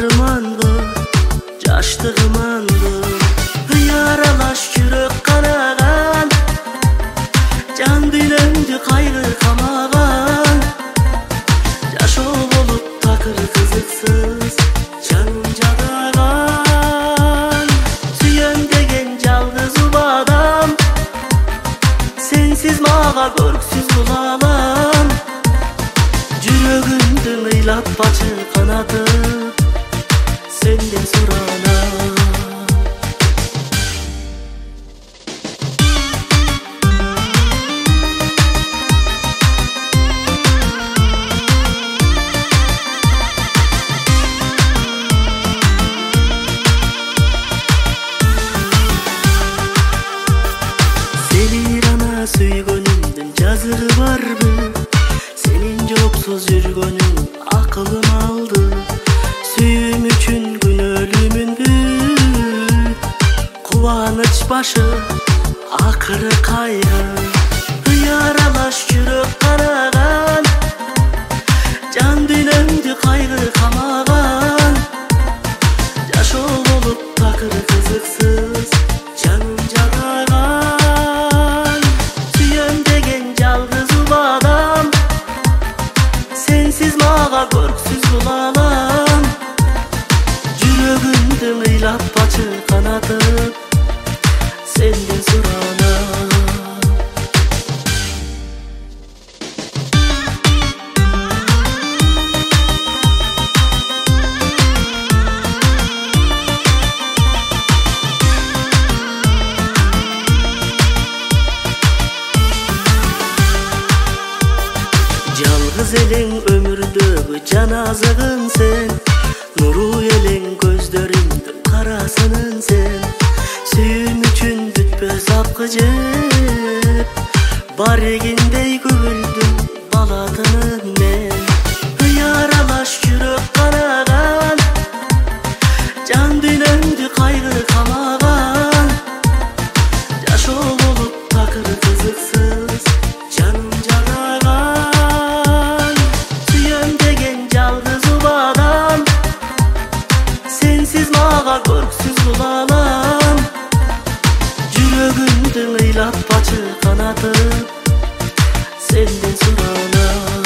арманбы жаштыгыманбы аралаш жүрөк канаган жан дүйнөмдү кайгы камаган жашоо болуп такыр кызыксыз жаным жадаган сүйөм деген жалгыз убадам сенсиз мага көрксүз булалам жүрөгүмдү ыйлатпачы канатып сенден суранам. Süygönümdün жазыгы барбы сенин жоксуз жүргөнүң акылым алды сүйүүм үчүн күнөөлүүмүнбү кубаныч башы акыры кайгы аралаш жүрөк канаган жан дүйнөмдү кайгы камаган жашоо болуп такыр кызыксыз жаным жадаган сенсиз мага көрксүз булалам жүрөгүмдү ыйлатпачы канатып сенден суранам. Жалгыз элең өмүрдөгү жаназыгын сен нуру элең көздөрүңдүн карасынын сен сүйүүм үчүн бүтпөс апкы жеп бар эгиндей күбүлдүм балатынын мен аралаш жүрөк канаган жан дүйнөмдү кайгы камаган жашоо болуп такыр кызыксыз жаным жадаган сенсиз мага көрксүз булалам жүрөгүмдү ыйлатпачы канатып сенден суранам.